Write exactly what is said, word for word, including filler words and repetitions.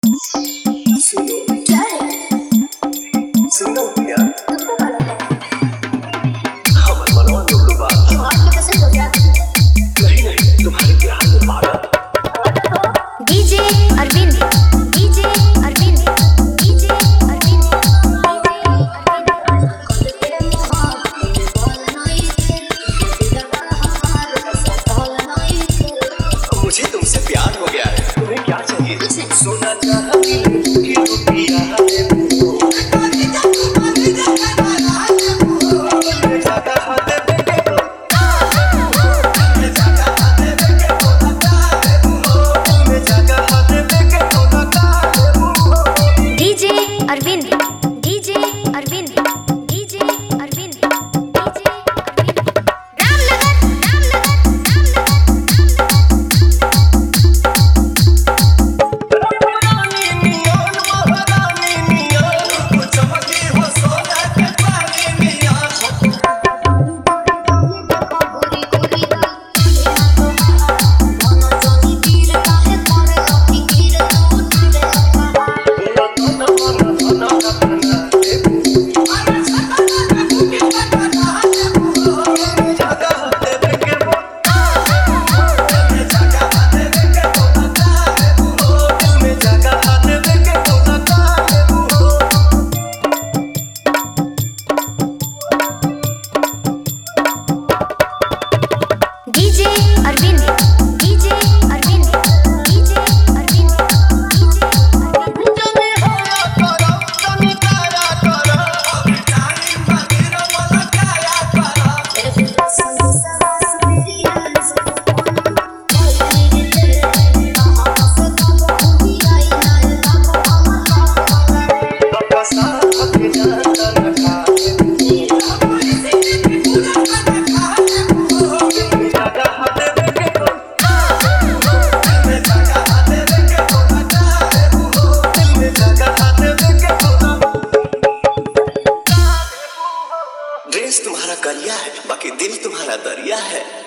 सुनो क्या है? सुनो क्या? तुमको मालूम है? हमर मनवा लोग के बात तुम्हारे लिए पसंद हो गया? नहीं नहीं तुम्हारे प्यार में पागल DJ Arvind DJ Arvind DJ Arvind मुझे तुमसे प्यार हो गया है। तुम्हें क्या चाहिए? सोना चाहती की रुपया है DJ Arvind DJ Arvind DJ Arvind DJ Arvind Ramnagar Ramnagar DJ Arvind DJ Arvind DJ Arvind dress तुम्हारा करिया है, बाकी दिल तुम्हारा दरिया है।